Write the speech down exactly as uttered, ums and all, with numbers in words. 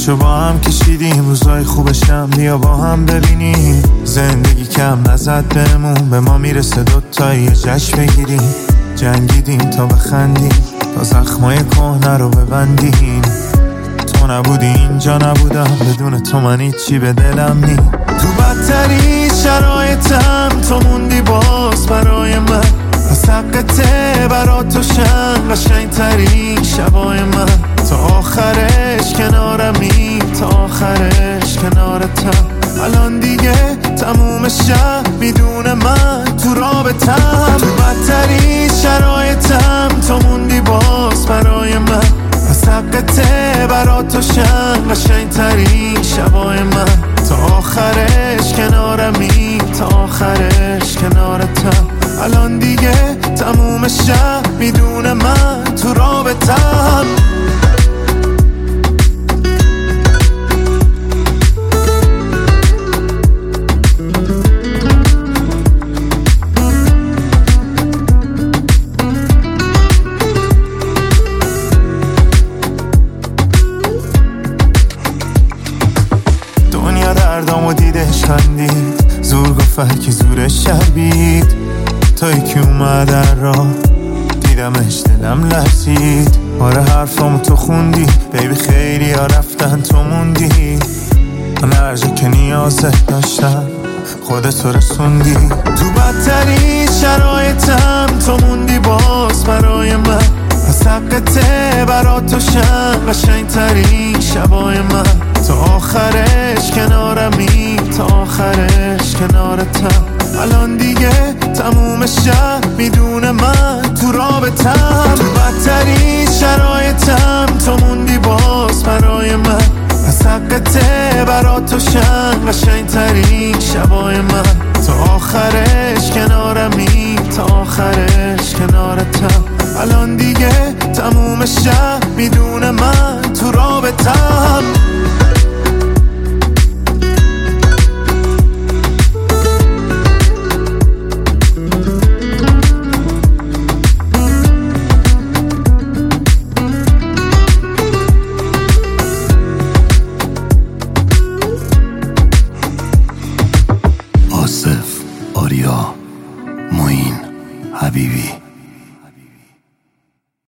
زحمتشو با هم کشیدیم، روزای خوبشم بیا با هم ببینیم. زندگی کم نزد بهمون، به ما میرسه دوتایی یه جشن بگیریم. جنگیدیم تا بخندیم، تا زخمای کهنه رو ببندیم. تو نبودی اینجا نبودم، بدون تو من هیچی به دلم نی. تو بدترین شرایطم تو موندی باز برای من، از حقته برا تو شن قشنگ ترین شبای من. تا آخرش کنارمی، تا آخرش کنارتم. الان دیگه تموم شب میدونه من تو رابطم. تو بدترین شرایطم تو موندی باز برای من، از حقته برا تو شن قشنگ ترین شبای من. تا آخرش کنارمی، تا آخرش کنارتم. الان دیگه تموم شب میدونه من تو رابطم. دنیا دردامو دیدش خندید، زور گفت که زورش شربید. تا یکی اومد را دیدمش دلم لرزید. آره حرفامو تو خوندی بیبی، خیلی ها رفتن تو موندی. من هر جا که نیازت داشتم خودتو رسوندی. تو بدترین شرایطم تو موندی باز برای من، از حقته برا تو شن قشنگ ترین شبای من. تا آخرش کنارمی، تا آخرش کنارتم. الان دیگه تموم شب میدونه من تو رابطم. تو بدترین شرایطم تو موندی باز برای من، از حقته برا تو شن قشنگ ترین شبای من. تا آخرش کنارمی، تا آخرش کنارتم. الان دیگه تموم شب میدونه من تو رابطم.